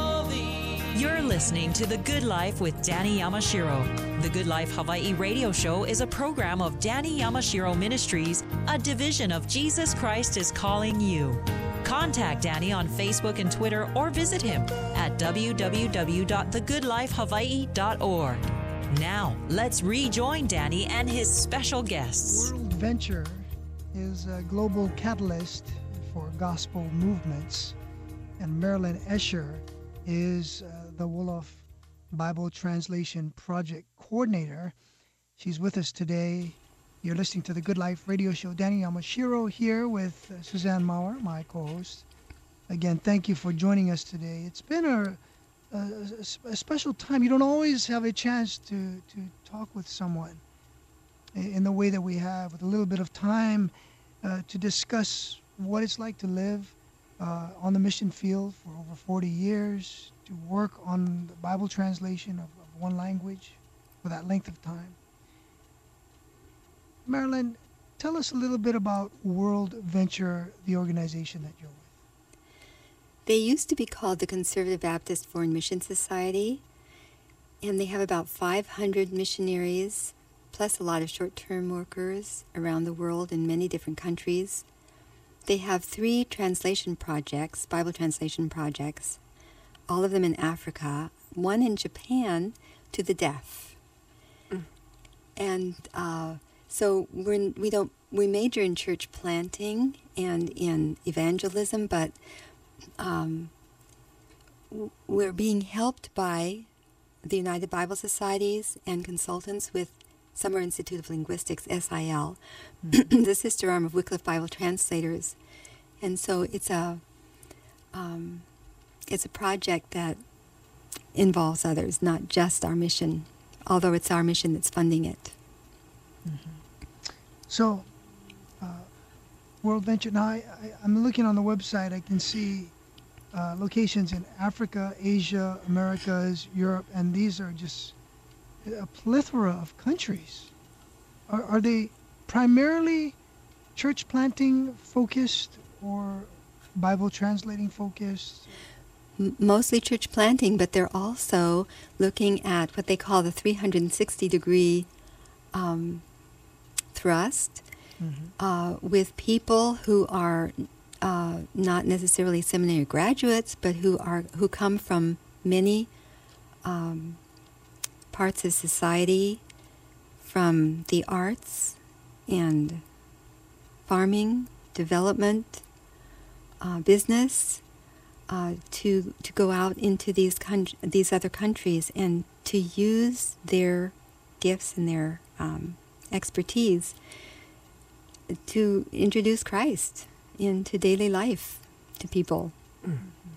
listening to The Good Life with Danny Yamashiro. The Good Life Hawaii radio show is a program of Danny Yamashiro Ministries, a division of Jesus Christ is Calling You. Contact Danny on Facebook and Twitter or visit him at w w w dot the good life hawaii dot org. Now, let's rejoin Danny and his special guests. World Venture is a global catalyst for gospel movements, and Marilyn Escher is uh, the Wolof Bible Translation Project Coordinator. She's with us today. You're listening to the Good Life radio show. Danny Yamashiro here with uh, Suzanne Maurer, my co-host. Again, thank you for joining us today. It's been a, a, a special time. You don't always have a chance to, to talk with someone in the way that we have, with a little bit of time uh, to discuss what it's like to live uh, on the mission field for over forty years, to work on the Bible translation of, of one language for that length of time. Marilyn, tell us a little bit about World Venture, the organization that you're with. They used to be called the Conservative Baptist Foreign Mission Society, and they have about five hundred missionaries, plus a lot of short-term workers around the world in many different countries. They have three translation projects, Bible translation projects, all of them in Africa, one in Japan to the deaf. Mm. And uh, so we're in, we don't we major in church planting and in evangelism, but um, we're being helped by the United Bible Societies and consultants with Summer Institute of Linguistics, S I L, mm-hmm. the sister arm of Wycliffe Bible Translators. And so it's a um, it's a project that involves others, not just our mission, although it's our mission that's funding it. Mm-hmm. So, uh, World Venture, now I, I, I'm looking on the website, I can see uh, locations in Africa, Asia, Americas, Europe, and these are just a plethora of countries. Are, are they primarily church planting focused or Bible translating focused? M- mostly church planting, but they're also looking at what they call the three hundred sixty degree um, thrust mm-hmm. uh, with people who are uh, not necessarily seminary graduates, but who are who come from many um, parts of society, from the arts and farming, development, uh, business, uh, to to go out into these con- these other countries and to use their gifts and their um, expertise to introduce Christ into daily life to people. Mm-hmm.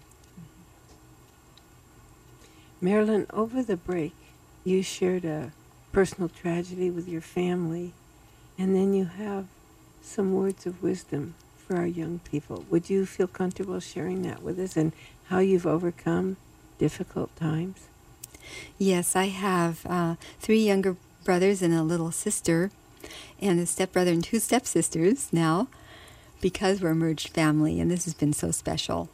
Marilyn, over the break, you shared a personal tragedy with your family, and then you have some words of wisdom for our young people. Would you feel comfortable sharing that with us and how you've overcome difficult times? Yes, I have uh, three younger brothers and a little sister, and a stepbrother and two stepsisters now, because we're a merged family, and this has been so special.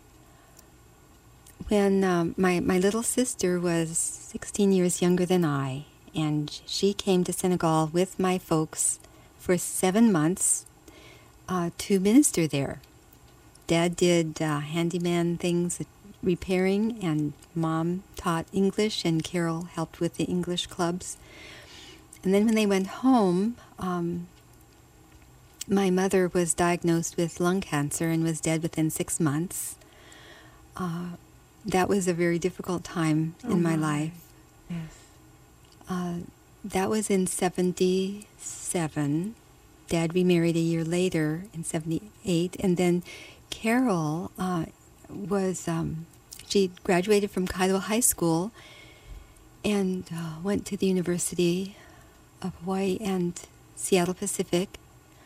When um, my, my little sister was sixteen years younger than I, and she came to Senegal with my folks for seven months uh, to minister there. Dad did uh, handyman things, repairing, and Mom taught English, and Carol helped with the English clubs. And then when they went home, um, my mother was diagnosed with lung cancer and was dead within six months. Uh, that was a very difficult time oh in my, my life. Yes. Uh, that was in seventy-seven. Dad remarried a year later in seventy-eight. And then Carol uh, was, um, she graduated from Kailua High School and uh, went to the University of Hawaii and Seattle Pacific.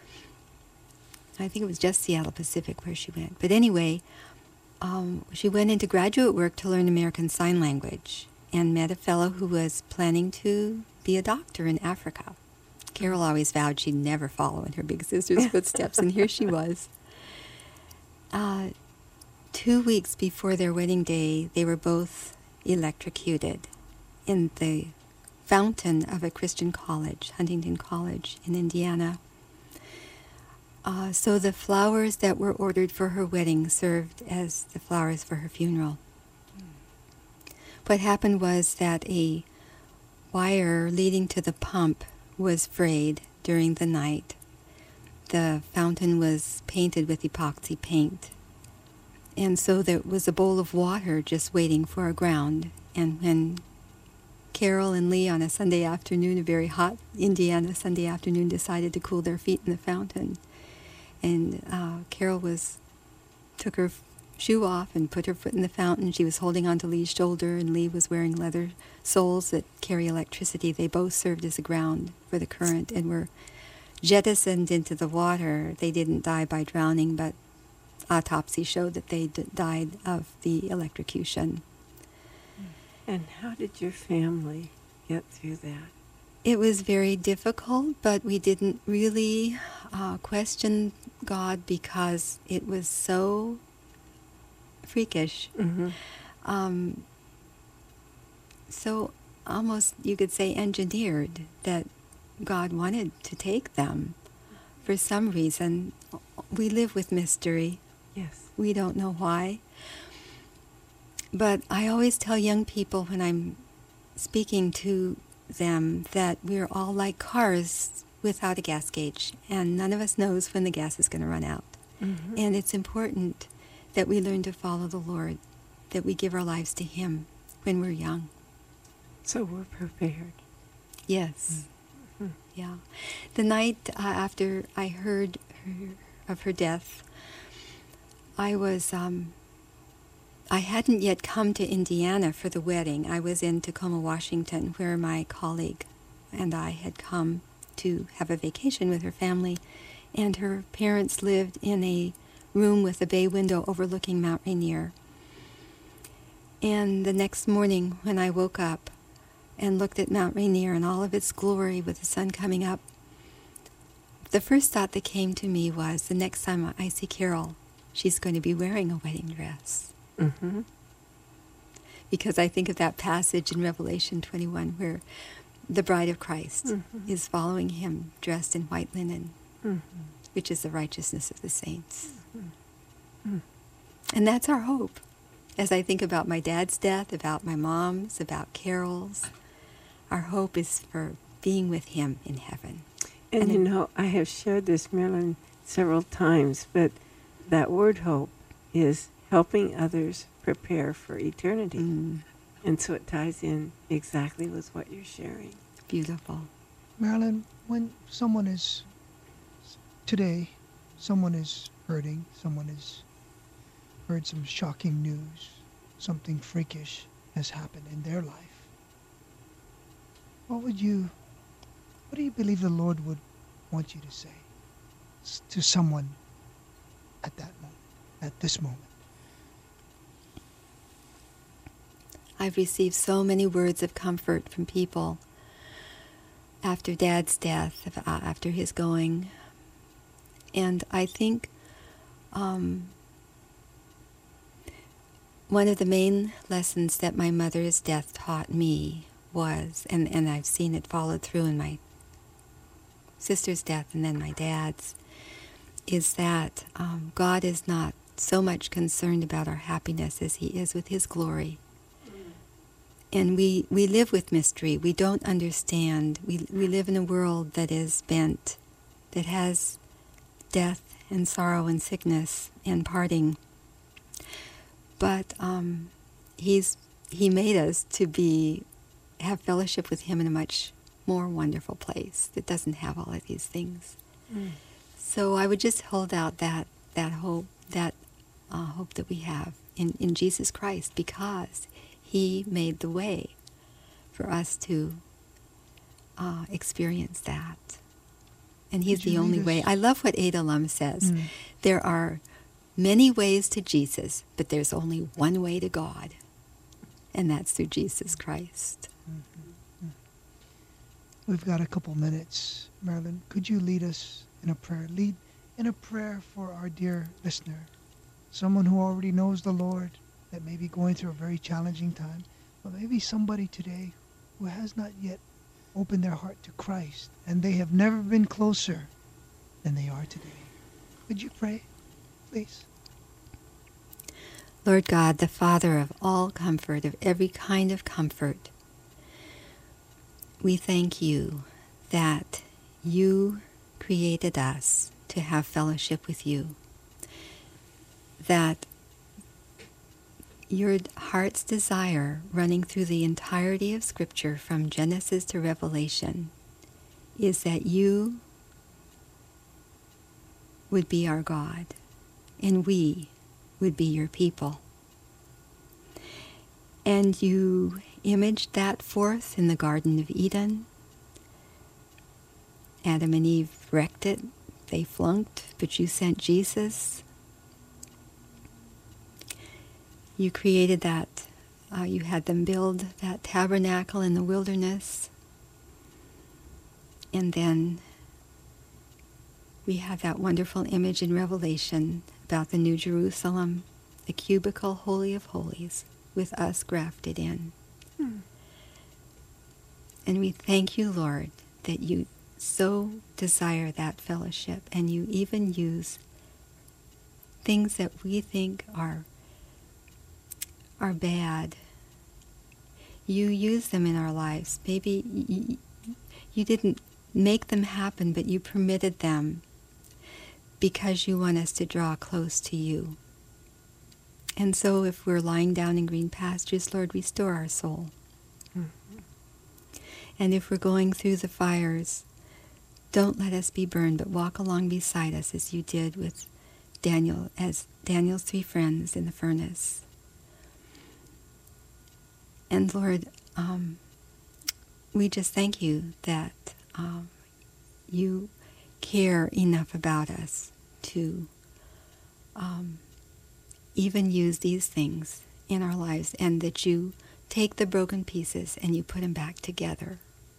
I think it was just Seattle Pacific where she went. But anyway, um, she went into graduate work to learn American Sign Language and met a fellow who was planning to be a doctor in Africa. Carol always vowed she'd never follow in her big sister's footsteps, and here she was. Uh, two weeks before their wedding day, they were both electrocuted in the fountain of a Christian college, Huntington College in Indiana. Uh, so the flowers that were ordered for her wedding served as the flowers for her funeral. Mm. What happened was that a wire leading to the pump was frayed during the night. The fountain was painted with epoxy paint. And so there was a bowl of water just waiting for a ground. And when Carol and Lee on a Sunday afternoon, a very hot Indiana Sunday afternoon, decided to cool their feet in the fountain, and uh, Carol was took her f- shoe off and put her foot in the fountain. She was holding onto Lee's shoulder, and Lee was wearing leather soles that carry electricity. They both served as a ground for the current and were jettisoned into the water. They didn't die by drowning, but autopsy showed that they d- died of the electrocution. And how did your family get through that? It was very difficult, but we didn't really uh, question God because it was so freakish. Mm-hmm. Um, so almost, you could say, engineered that God wanted to take them for some reason. We live with mystery. Yes. We don't know why. But I always tell young people when I'm speaking to them that we're all like cars without a gas gauge, and none of us knows when the gas is going to run out. Mm-hmm. And it's important that we learn to follow the Lord, that we give our lives to Him when we're young. So we're prepared. Yes. Mm-hmm. Yeah. The night uh, after I heard her, of her death, I was... Um, I hadn't yet come to Indiana for the wedding. I was in Tacoma, Washington, where my colleague and I had come to have a vacation with her family, and her parents lived in a room with a bay window overlooking Mount Rainier. And the next morning when I woke up and looked at Mount Rainier and all of its glory with the sun coming up, the first thought that came to me was, the next time I see Carol, she's going to be wearing a wedding dress. Mm-hmm. Because I think of that passage in Revelation twenty-one where the bride of Christ mm-hmm. is following him dressed in white linen, mm-hmm. which is the righteousness of the saints. Mm-hmm. And that's our hope. As I think about my dad's death, about my mom's, about Carol's, our hope is for being with him in heaven. And, and you in, know, I have shared this, Marilyn, several times, but that word hope is helping others prepare for eternity. Mm. And so it ties in exactly with what you're sharing. Beautiful. Marilyn, when someone is, today, someone is hurting, someone has heard some shocking news, something freakish has happened in their life, what would you, what do you believe the Lord would want you to say to someone at that moment, at this moment? I've received so many words of comfort from people after Dad's death, after his going. And I think um, one of the main lessons that my mother's death taught me was, and, and I've seen it followed through in my sister's death and then my dad's, is that um, God is not so much concerned about our happiness as he is with his glory. And we, we live with mystery. We don't understand. We we live in a world that is bent, that has death and sorrow and sickness and parting. But um, he's he made us to be have fellowship with him in a much more wonderful place that doesn't have all of these things. Mm. So I would just hold out that that hope, that uh, hope that we have in, in Jesus Christ, because he made the way for us to uh, experience that. And he's the only way. I love what Ada Lum says. Mm. There are many ways to Jesus, but there's only one way to God, and that's through Jesus Christ. Mm-hmm. We've got a couple minutes. Marilyn, could you lead us in a prayer? Lead in a prayer for our dear listener, someone who already knows the Lord, that may be going through a very challenging time, But maybe somebody today who has not yet opened their heart to Christ, and they have never been closer than they are today. Would you pray, please? Lord God, the Father of all comfort, of every kind of comfort, we thank you that you created us to have fellowship with you, that your heart's desire running through the entirety of Scripture from Genesis to Revelation is that you would be our God and we would be your people. And you imaged that forth in the Garden of Eden. Adam and Eve wrecked it. They flunked, but you sent Jesus. You created that. Uh, you had them build that tabernacle in the wilderness. And then we have that wonderful image in Revelation about the New Jerusalem, the cubicle holy of holies, with us grafted in. Hmm. And we thank you, Lord, that you so desire that fellowship, and you even use things that we think are are bad. You use them in our lives. Maybe you, you didn't make them happen, but you permitted them because you want us to draw close to you. And so if we're lying down in green pastures, Lord, restore our soul. Mm-hmm. And if we're going through the fires, don't let us be burned, but walk along beside us as you did with Daniel, as Daniel's three friends in the furnace. And Lord, um, we just thank you that um, you care enough about us to um, even use these things in our lives, and that you take the broken pieces and you put them back together.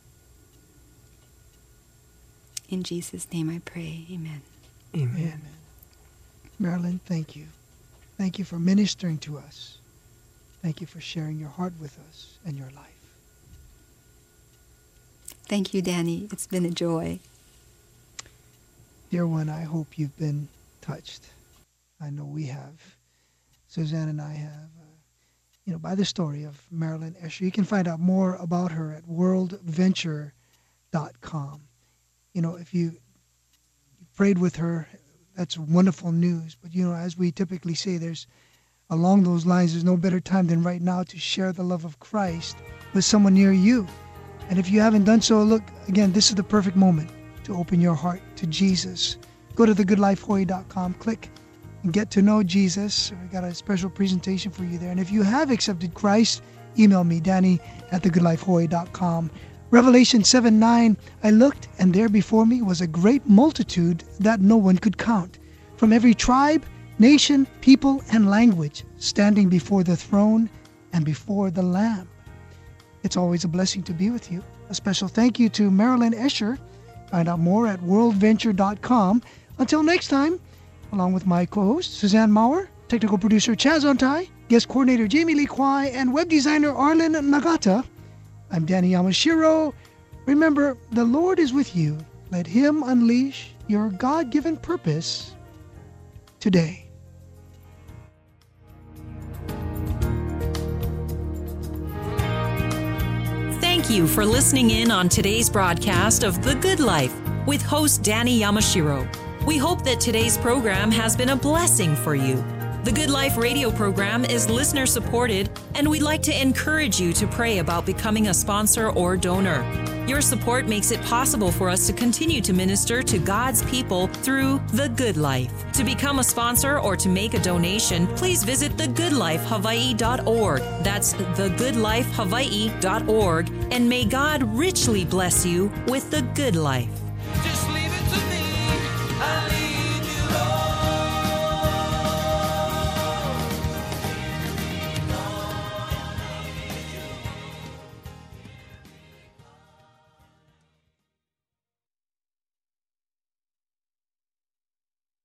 In Jesus' name I pray, amen. Amen. Amen. Marilyn, thank you. Thank you for ministering to us. Thank you for sharing your heart with us and your life. Thank you, Danny. It's been a joy. Dear one, I hope you've been touched. I know we have. Suzanne and I have, uh, you know, by the story of Marilyn Escher. You can find out more about her at world venture dot com. You know, if you prayed with her, that's wonderful news. But, you know, as we typically say, there's along those lines, there's no better time than right now to share the love of Christ with someone near you. And if you haven't done so, look, again, this is the perfect moment to open your heart to Jesus. Go to the good life hawaii dot com, click and get to know Jesus. We got a special presentation for you there. And if you have accepted Christ, email me, Danny at the good life hawaii dot com. Revelation seven nine, I looked, and there before me was a great multitude that no one could count, from every tribe, nation, people, and language, standing before the throne and before the Lamb. It's always a blessing to be with you. A special thank you to Marilyn Escher. Find out more at world venture dot com. Until next time, along with my co-host, Suzanne Maurer, technical producer Chaz Ontai, guest coordinator Jamie Lee Kwai, and web designer Arlen Nagata, I'm Danny Yamashiro. Remember, the Lord is with you. Let Him unleash your God-given purpose today. Thank you for listening in on today's broadcast of The Good Life with host Danny Yamashiro. We hope that today's program has been a blessing for you. The Good Life radio program is listener supported, and we'd like to encourage you to pray about becoming a sponsor or donor. Your support makes it possible for us to continue to minister to God's people through The Good Life. To become a sponsor or to make a donation, please visit the good life hawaii dot org. That's the good life hawaii dot org. And may God richly bless you with the good life. Just leave it to me. I